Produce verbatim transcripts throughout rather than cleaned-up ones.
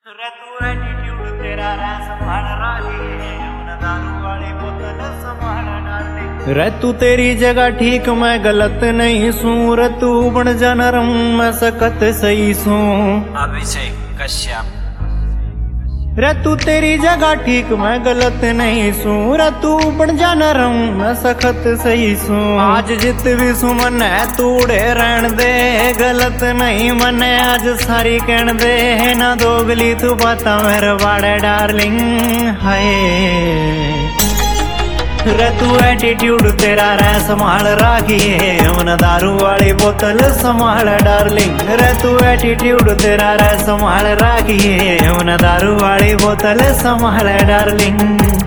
रे तू एटीट्यूड तेरा रे संभाल राही है, यमुना दारू वाली बोतल संभाल डार्लिंग। रे तू तेरी जगह ठीक मैं गलत नहीं सूं, रे तू बन जा नरम मैं सख्त सही सूं। अभिषेक कश्यप। रे तू तेरी जगह ठीक मैं गलत नहीं सूं, रे तू बन जा नरम मैं सख्त सही सूं। आज जित भी सुमन है तूड़े रहन दे, गलत नहीं मने आज सारी कहन दे। ना दोगली तू बाता मेरे बाड़े डार्लिंग हाय। रे तू एटीट्यूड तेरा रे संभाल राखी है, यमुना दारू वाली बोतल संभाल डार्लिंग। रे तू एटीट्यूड तेरा रे संभाल राखी है, यमुना दारू वाली बोतल संभाल डार्लिंग।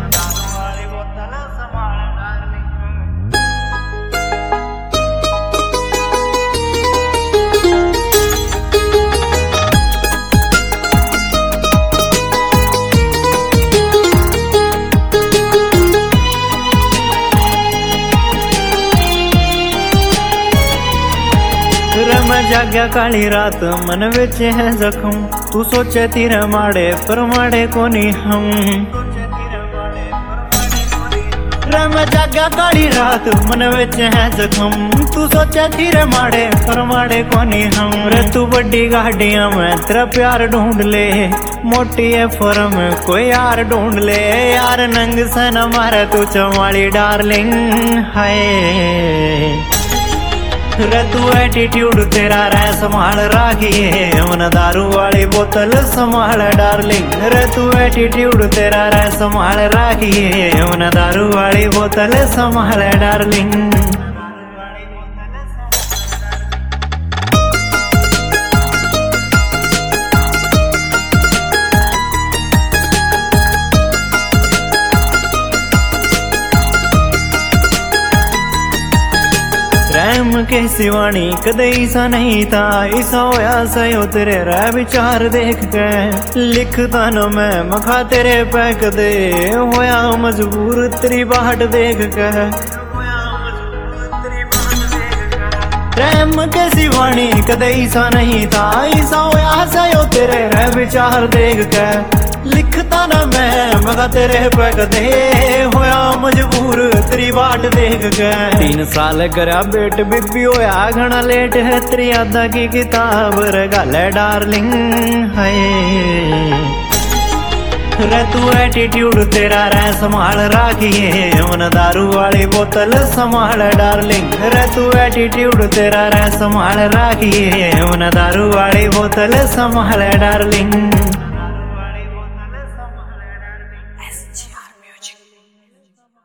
मैं जाग्या काली रात मन विच है जख्म, तू सोचे तीर माड़े पर माड़े कोनी हम। रे मैं जाग्या काली रात मन विच है जख्म, तू सोचे तीर माड़े पर माड़े कोनी हम। रे तू बड़ी गाड़ियां में तेरा प्यार ढूंढ ले, मोटी है फॉर्म कोई यार ढूंढ ले। यार नंग से न मारे तू चमाड़ी डार्लिंग हाय। रे तू एटीट्यूड तेरा रे संभाल राखी है, यमुना दारू वाली बोतल संभाल डार्लिंग। रे तू एटीट्यूड तेरा रे संभाल राखी है, यमुना दारू वाली बोतल संभाल डार्लिंग। प्रेम के सिवानी कदे ईसा नहीं था, ईसा होया सयो तेरे रे विचार देख के। लिखता न मैं मखा तेरे पे कदे, होया मजबूर तेरी बाट देख के। प्रेम के सिवानी कदे ईसा नहीं था, ईसा होया सयो तेरे रे विचार देख के। लिखता ना मैं मगा तेरे पे कदे, होया मजबूर तेरी बाट देख के। तीन साल करा बेट बीबी होया घना लेट है, तेरी यादा की किताब रगाले डार्लिंग हाय। रे तू एटीट्यूड तेरा रे संभाल राखी है, यमुना दारू वाली बोतल संभाल डार्लिंग। रे तू एटीट्यूड तेरा रे संभाल राखी है, यमुना दारू वाली बोतल संभाल डार्लिंग।